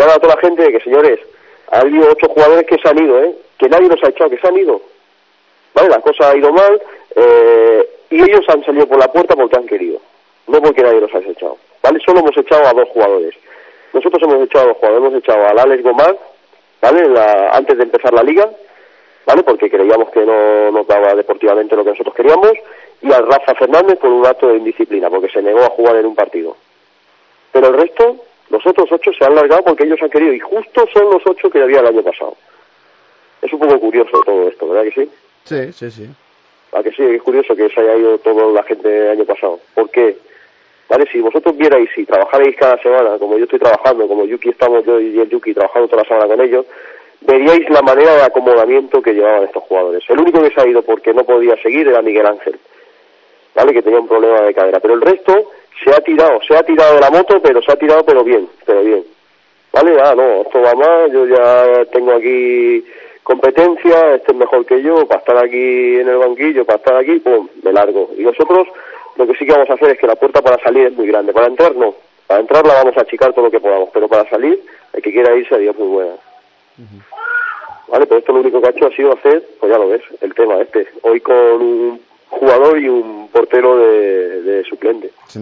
a toda la gente de que, señores, ha habido 8 jugadores que se han ido, que nadie los ha echado, que se han ido. Vale, la cosa ha ido mal, y ellos han salido por la puerta porque han querido, no porque nadie los ha echado. Vale, solo hemos echado a 2 jugadores. Nosotros hemos echado a 2 jugadores, hemos echado al Alex Gomar, ¿vale? Antes de empezar la liga, ¿vale? Porque creíamos que no nos daba deportivamente lo que nosotros queríamos, y al Rafa Fernández por un acto de indisciplina, porque se negó a jugar en un partido. Pero el resto, los otros 8 se han largado porque ellos han querido, y justo son los 8 que había el año pasado. Es un poco curioso todo esto, ¿verdad que sí? Sí, sí, sí. ¿A que sí? Es curioso que se haya ido toda la gente el año pasado. ¿Por qué? Vale, si vosotros vierais, si trabajarais cada semana, como yo estoy trabajando, como Yuki estamos yo y el Yuki trabajando toda la semana con ellos, veríais la manera de acomodamiento que llevaban estos jugadores. El único que se ha ido porque no podía seguir era Miguel Ángel, ¿vale? Que tenía un problema de cadera. Pero el resto se ha tirado de la moto, pero se ha tirado pero bien. ¿Vale? No, esto va más, yo ya tengo aquí competencia, este es mejor que yo, para estar aquí en el banquillo, para estar aquí, pum, me largo. Y nosotros lo que sí que vamos a hacer es que la puerta para salir es muy grande, para entrar no, para entrar la vamos a achicar todo lo que podamos, pero para salir, el que quiera irse, adiós, muy buena. Vale, pero esto lo único que ha hecho ha sido hacer, pues ya lo ves, el tema hoy con un jugador y un portero de suplente.